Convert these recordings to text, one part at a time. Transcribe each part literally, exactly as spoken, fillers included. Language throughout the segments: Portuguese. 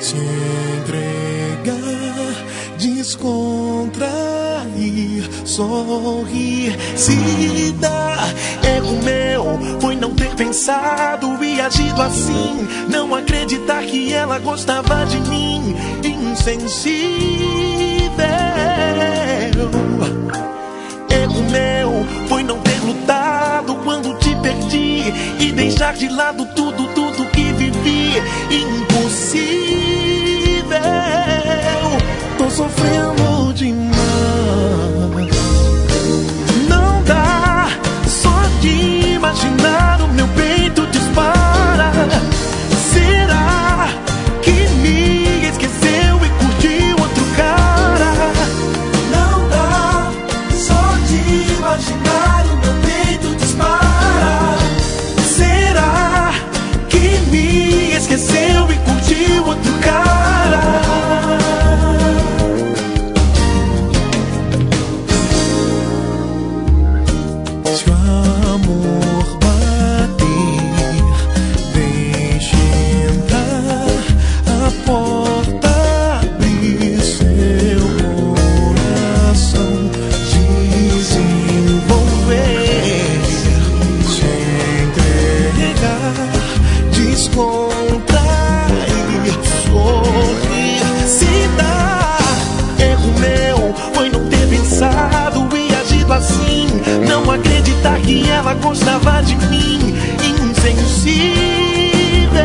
se entregar, descontrair, sorrir, se dar. Erro meu foi não ter pensado e agido assim, não acreditar que ela gostava de mim. Insensível. Erro meu foi não ter lutado quando te perdi e deixar de lado tudo, tudo que vivi. Impossível. Tô sofrendo demais. Não dá, só de imaginar o meu peito dispara. Será que me esqueceu e curtiu outro cara? Não dá, só de imaginar o meu peito dispara. Será que me esqueceu e curtiu outro cara? Se o amor bater, deixe entrar, a porta abrir, seu coração desenvolver, se entregar, descontrair, sorrir, se dar. Erro meu foi não ter pensado e agido assim, não acreditar que ela gostava de mim. Insensível.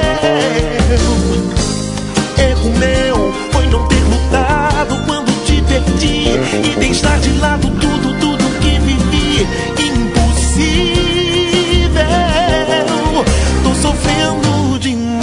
Erro meu foi não ter lutado quando te perdi e deixar de lado tudo, tudo que vivi. Impossível. Tô sofrendo demais.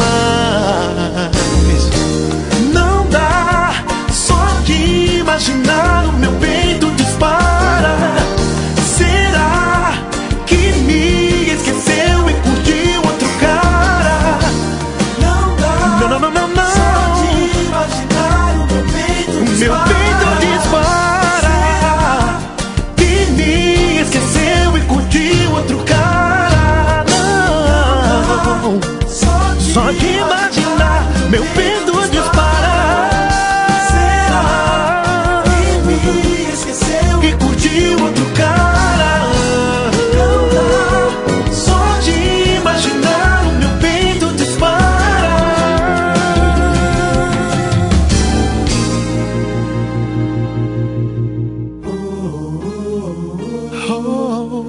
Não dá, só de imaginar o meu peito dispara. Será que me esqueceu e curtiu outro cara? Não dá, não, não, não, não, não. Só de imaginar o meu peito dispara. Meu peito dispara. Será que me esqueceu e curtiu outro cara? Não, só de imaginar meu peito dispara. Será que me esqueceu e curtiu outro cara? Não dá, só de imaginar o meu peito dispara. Oh, oh, oh, oh.